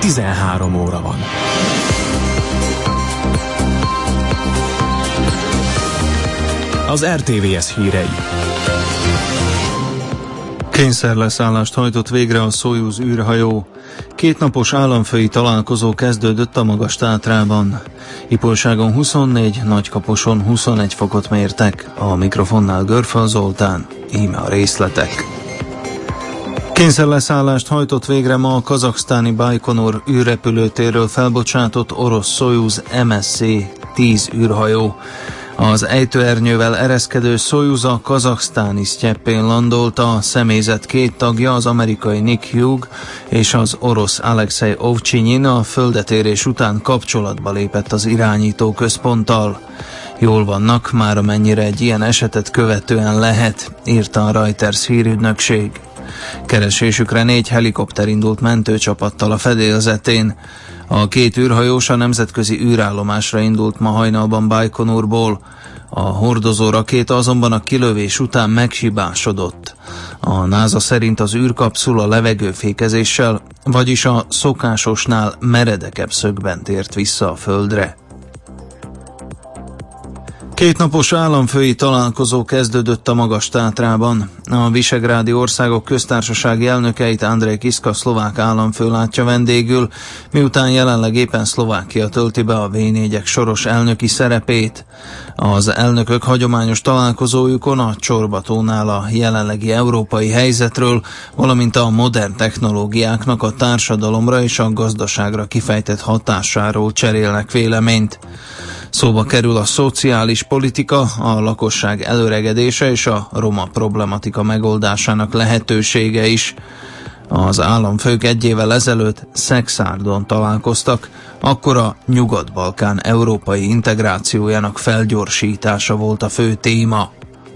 13 óra van. Az RTVS hírei. Kényszerleszállást hajtott végre a Szojuz űrhajó. Kétnapos államfői találkozó kezdődött a Magas-Tátrában. Ipolyságon 24, Nagykaposon 21 fokot mértek. A mikrofonnál Görföl Zoltán, íme a részletek. Kényszerleszállást hajtott végre ma a kazaksztáni Bajkonur űrrepülőtérről felbocsátott orosz Szojuz MSC-10 űrhajó. Az ejtőernyővel ereszkedő Szojuz a kazaksztáni Sztyeppén landolt, a személyzet két tagja, az amerikai Nick Hugh és az orosz Alexei Ovcsinyin a földetérés után kapcsolatba lépett az irányító központtal. Jól vannak, már amennyire egy ilyen esetet követően lehet, írta a Reuters hírügynökség. Keresésükre 4 helikopter indult mentőcsapattal a fedélzetén. A két űrhajós a nemzetközi űrállomásra indult ma hajnalban Bajkonurból. A hordozó rakéta azonban a kilövés után meghibásodott. A NASA szerint az űrkapszula levegőfékezéssel, vagyis a szokásosnál meredekebb szögben tért vissza a Földre. Kétnapos államfői találkozó kezdődött a Magas-Tátrában. A visegrádi országok köztársasági elnökeit Andrej Kiska szlovák államfő látja vendégül, miután jelenleg éppen Szlovákia tölti be a V4-ek soros elnöki szerepét. Az elnökök hagyományos találkozójukon a csorbatónál a jelenlegi európai helyzetről, valamint a modern technológiáknak a társadalomra és a gazdaságra kifejtett hatásáról cserélnek véleményt. Szóba kerül a szociális politika, a lakosság előregedése és a roma problematika megoldásának lehetősége is. Az államfők egy évvel ezelőtt Szekszárdon találkoztak, akkor a Nyugat-Balkán európai integrációjának felgyorsítása volt a fő téma.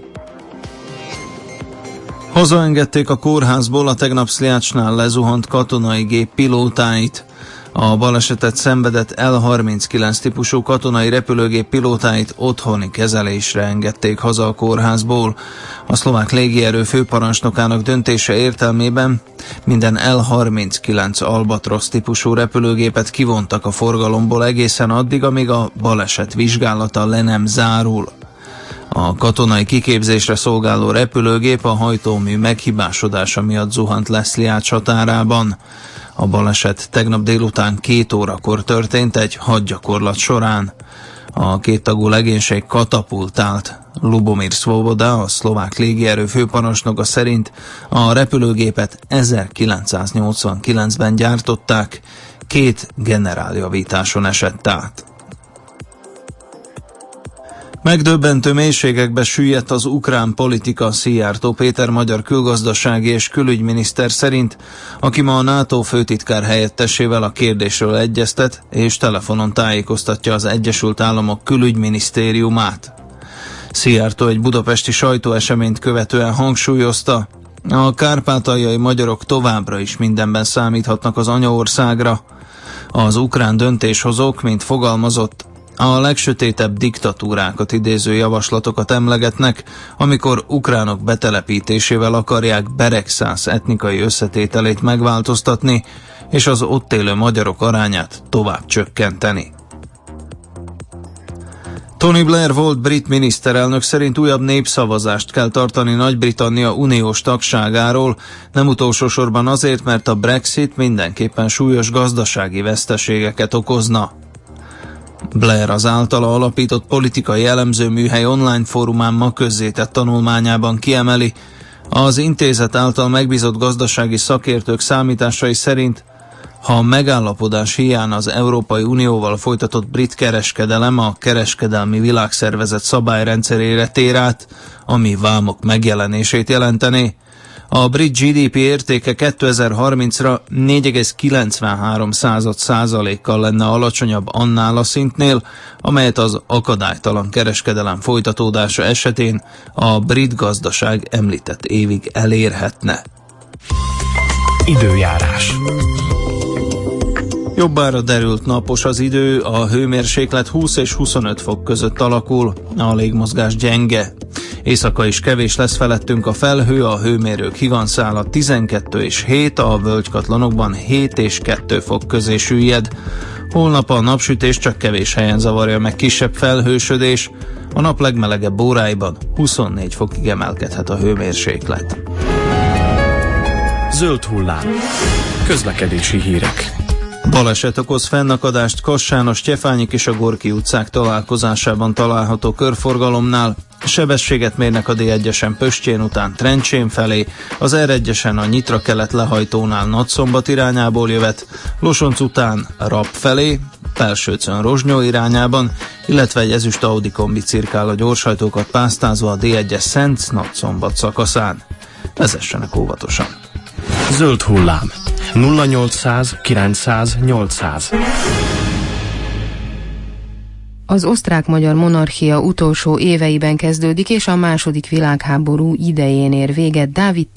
Hazaengedték a kórházból a tegnap Szliácsnál lezuhant katonai gép pilótáit. A balesetet szenvedett L-39 típusú katonai repülőgép pilótáit otthoni kezelésre engedték haza a kórházból. A szlovák légierő főparancsnokának döntése értelmében minden L-39 Albatros típusú repülőgépet kivontak a forgalomból egészen addig, amíg a baleset vizsgálata le nem zárul. A katonai kiképzésre szolgáló repülőgép a hajtómű meghibásodása miatt zuhant le Szliács határában. A baleset tegnap délután 2 órakor történt egy hadgyakorlat során. A kéttagú legénység katapultált. Lubomir Svoboda, a szlovák légierő főparancsnoka szerint a repülőgépet 1989-ben gyártották, 2 generáljavításon esett át. Megdöbbentő mélységekbe süllyedt az ukrán politika, Szijjártó Péter magyar külgazdasági és külügyminiszter szerint, aki ma a NATO főtitkár helyettesével a kérdésről egyeztet, és telefonon tájékoztatja az Egyesült Államok külügyminisztériumát. Szijjártó egy budapesti sajtóeseményt követően hangsúlyozta, a kárpátaljai magyarok továbbra is mindenben számíthatnak az anyaországra. Az ukrán döntéshozók, mint fogalmazott, a legsötétebb diktatúrákat idéző javaslatokat emlegetnek, amikor ukránok betelepítésével akarják Beregszász etnikai összetételét megváltoztatni, és az ott élő magyarok arányát tovább csökkenteni. Tony Blair volt brit miniszterelnök szerint újabb népszavazást kell tartani Nagy-Britannia uniós tagságáról, nem utolsó sorban azért, mert a Brexit mindenképpen súlyos gazdasági veszteségeket okozna. Blair az általa alapított politikai elemzőműhely online fórumán ma közzétett tanulmányában kiemeli, az intézet által megbízott gazdasági szakértők számításai szerint, ha a megállapodás hiány az Európai Unióval folytatott brit kereskedelem a kereskedelmi világszervezet szabályrendszerére tér át, ami vámok megjelenését jelentené, a brit GDP értéke 2030-ra 4,93%-kal lenne alacsonyabb annál a szintnél, amelyet az akadálytalan kereskedelem folytatódása esetén a brit gazdaság említett évig elérhetne. Időjárás. Jobbára derült napos az idő, a hőmérséklet 20 és 25 fok között alakul, a légmozgás gyenge. Éjszaka is kevés lesz felettünk a felhő, a hőmérők higanyszála 12 és 7, a völgykatlanokban 7 és 2 fok közé süllyed. Holnap a napsütés csak kevés helyen zavarja meg kisebb felhősödés, a nap legmelegebb óráiban 24 fokig emelkedhet a hőmérséklet. Zöld hullám. Közlekedési hírek. Baleset okoz fennakadást Kassán, a Stefányi és a Gorki utcák találkozásában található körforgalomnál. Sebességet mérnek a D1-esen Pöstjén után Trencsén felé, az R1-esen a Nyitra kelet lehajtónál Nagyszombat irányából jövet, Losonc után Rapp felé, Pelsőcön Rozsnyó irányában, illetve egy ezüst Audi kombi cirkál a gyorshajtókat pásztázva a D1-es Szent-Nagyszombat szakaszán. Vezessenek óvatosan. Zöld hullám. 0800 900 800. Az osztrák-magyar monarchia utolsó éveiben kezdődik, és a II. Világháború idején ér véget. Dávid